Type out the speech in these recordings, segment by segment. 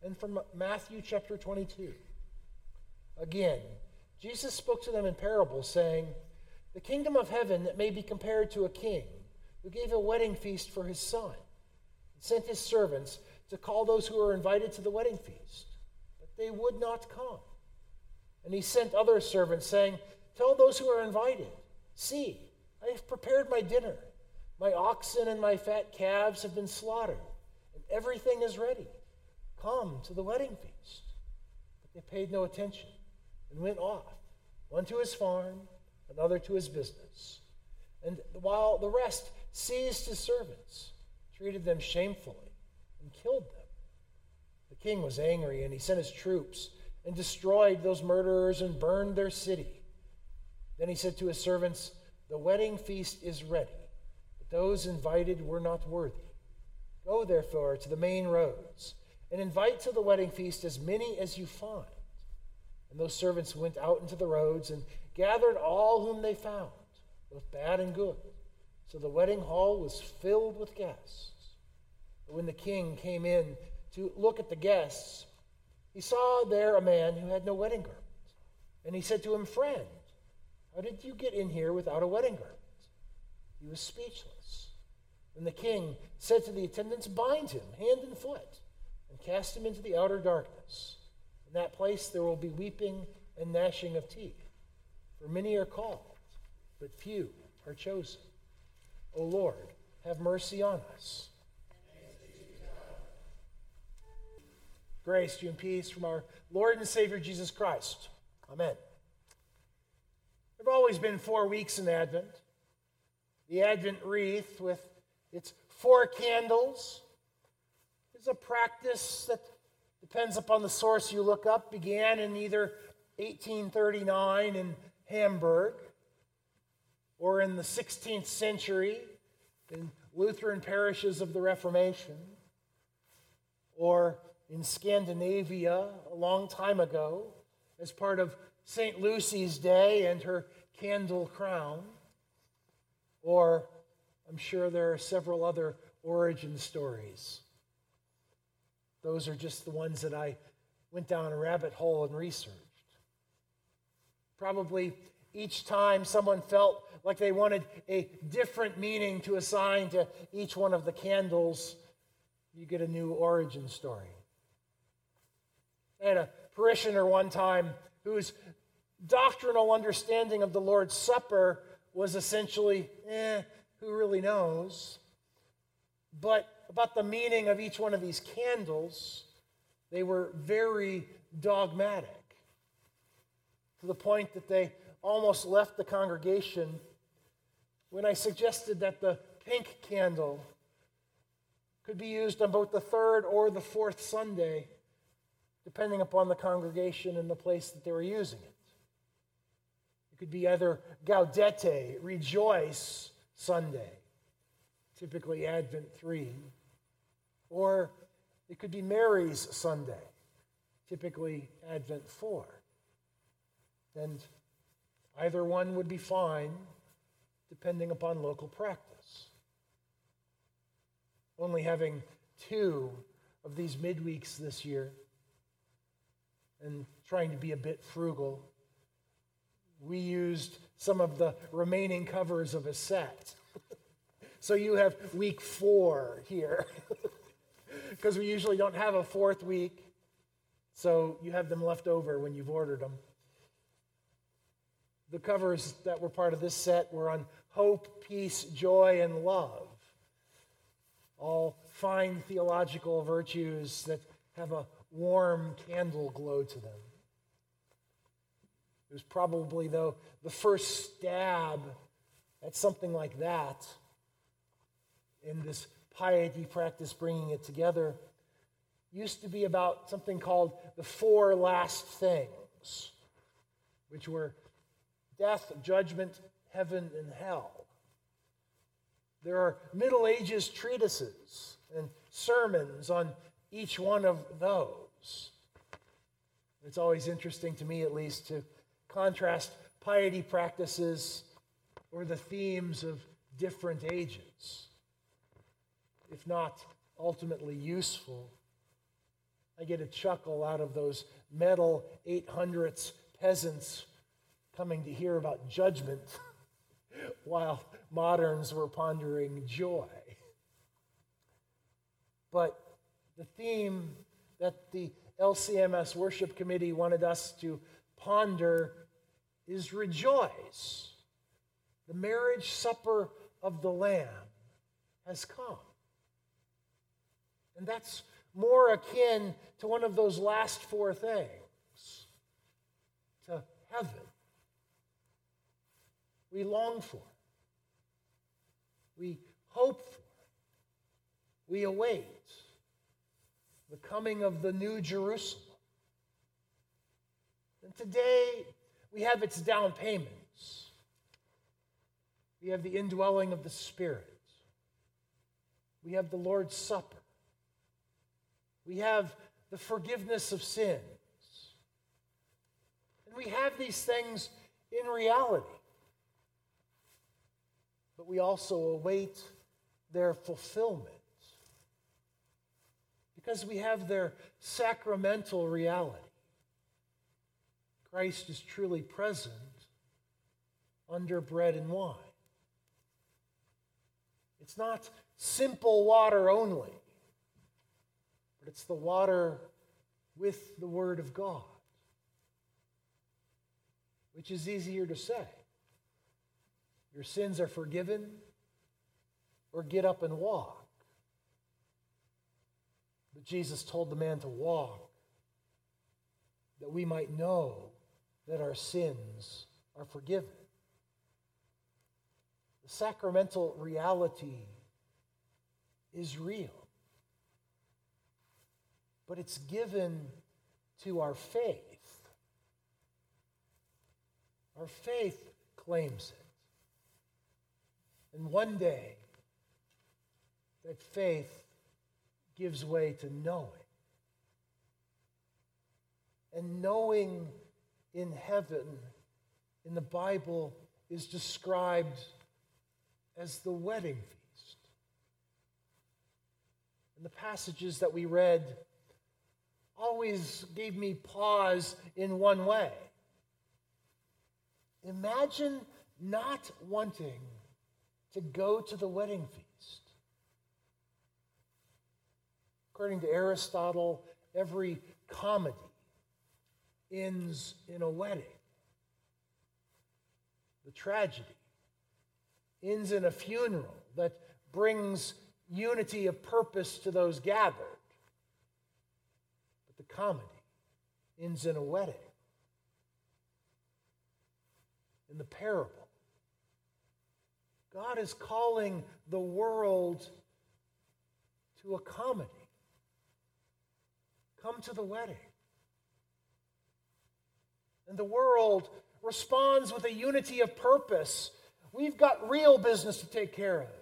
And from Matthew chapter 22. Again, Jesus spoke to them in parables, saying, "The kingdom of heaven may be compared to a king who gave a wedding feast for his son, and sent his servants to call those who were invited to the wedding feast, but they would not come. And he sent other servants, saying, 'Tell those who are invited, see, I have prepared my dinner. My oxen and my fat calves have been slaughtered, and everything is ready. Come to the wedding feast.' But they paid no attention and went off, one to his farm, another to his business. And while the rest seized his servants, treated them shamefully, and killed them. The king was angry, and he sent his troops and destroyed those murderers and burned their city. Then he said to his servants, 'The wedding feast is ready, but those invited were not worthy. Go therefore to the main roads, and invite to the wedding feast as many as you find.' And those servants went out into the roads and gathered all whom they found, both bad and good. So the wedding hall was filled with guests. But when the king came in to look at the guests, he saw there a man who had no wedding garment. And he said to him, 'Friend, how did you get in here without a wedding garment?' He was speechless. And the king said to the attendants, 'Bind him hand and foot, and cast him into the outer darkness. In that place there will be weeping and gnashing of teeth. For many are called, but few are chosen. O Lord, have mercy on us.'" Grace to you and peace from our Lord and Savior Jesus Christ. Amen. There have always been 4 weeks in Advent. The Advent wreath with its 4 candles is a practice that depends upon the source you look up, began in either 1839 in Hamburg or in the 16th century in Lutheran parishes of the Reformation, or in Scandinavia a long time ago as part of St. Lucy's Day and her candle crown, or I'm sure there are several other origin stories. Those are just the ones that I went down a rabbit hole and researched. Probably each time someone felt like they wanted a different meaning to assign to each one of the candles, you get a new origin story. I had a parishioner one time whose doctrinal understanding of the Lord's Supper was essentially, who really knows? But about the meaning of each one of these candles, they were very dogmatic, to the point that they almost left the congregation when I suggested that the pink candle could be used on both the third or the fourth Sunday, depending upon the congregation and the place that they were using it. It could be either Gaudete, Rejoice Sunday, typically Advent 3, or it could be Mary's Sunday, typically Advent 4. And either one would be fine, depending upon local practice. Only having 2 of these midweeks this year, and trying to be a bit frugal, we used some of the remaining covers of a set. So you have week 4 here, because we usually don't have a 4th week, so you have them left over when you've ordered them. The covers that were part of this set were on hope, peace, joy, and love. All fine theological virtues that have a warm candle glow to them. It was probably, though, the first stab at something like that in this piety practice, bringing it together, used to be about something called the 4 last things, which were death, judgment, heaven, and hell. There are Middle Ages treatises and sermons on each one of those. It's always interesting to me, at least, to contrast piety practices or the themes of different ages. If not ultimately useful, I get a chuckle out of those metal 800s peasants coming to hear about judgment while moderns were pondering joy. But the theme that the LCMS Worship Committee wanted us to ponder is rejoice. The marriage supper of the Lamb has come. And that's more akin to one of those last four things, to heaven. We long for, we hope for, we await the coming of the New Jerusalem. And today we have its down payments. We have the indwelling of the Spirit. We have the Lord's Supper. We have the forgiveness of sins. And we have these things in reality. But we also await their fulfillment because we have their sacramental reality. Christ is truly present under bread and wine. It's not simple water only, but it's the water with the Word of God, which is easier to say. Your sins are forgiven, or get up and walk. But Jesus told the man to walk, that we might know that our sins are forgiven. The sacramental reality is real, but it's given to our faith. Our faith claims it. And one day, that faith gives way to knowing. And knowing in heaven, in the Bible, is described as the wedding feast. And the passages that we read always gave me pause in one way. Imagine not wanting to go to the wedding feast. According to Aristotle, every comedy ends in a wedding. The tragedy ends in a funeral that brings unity of purpose to those gathered. But the comedy ends in a wedding. In the parable, God is calling the world to a comedy. Come to the wedding. And the world responds with a unity of purpose. We've got real business to take care of.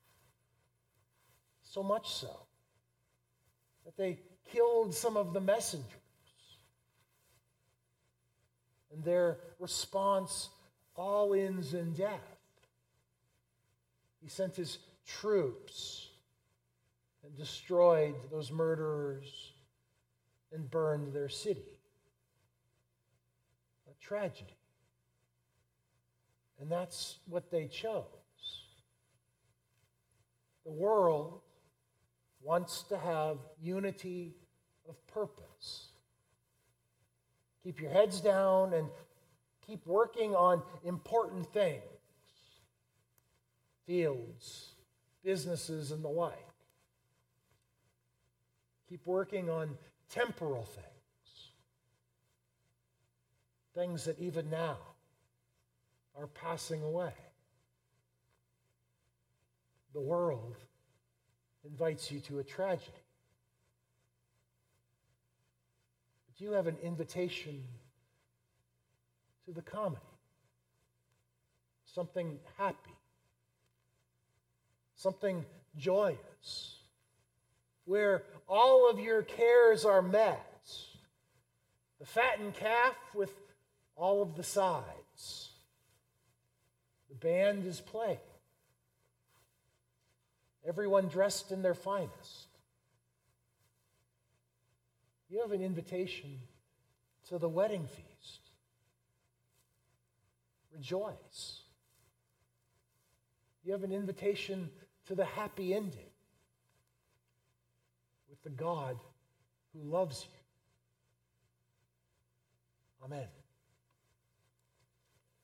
So much so that they killed some of the messengers. And their response all ends in death. He sent his troops and destroyed those murderers and burned their city. A tragedy. And that's what they chose. The world wants to have unity of purpose. Keep your heads down and keep working on important things. Fields, businesses, and the like. Keep working on temporal things. Things that even now are passing away. The world invites you to a tragedy. But you have an invitation to the comedy. Something happy. Something joyous, where all of your cares are met. The fattened calf with all of the sides. The band is playing. Everyone dressed in their finest. You have an invitation to the wedding feast. Rejoice. You have an invitation to the happy ending with the God who loves you. Amen.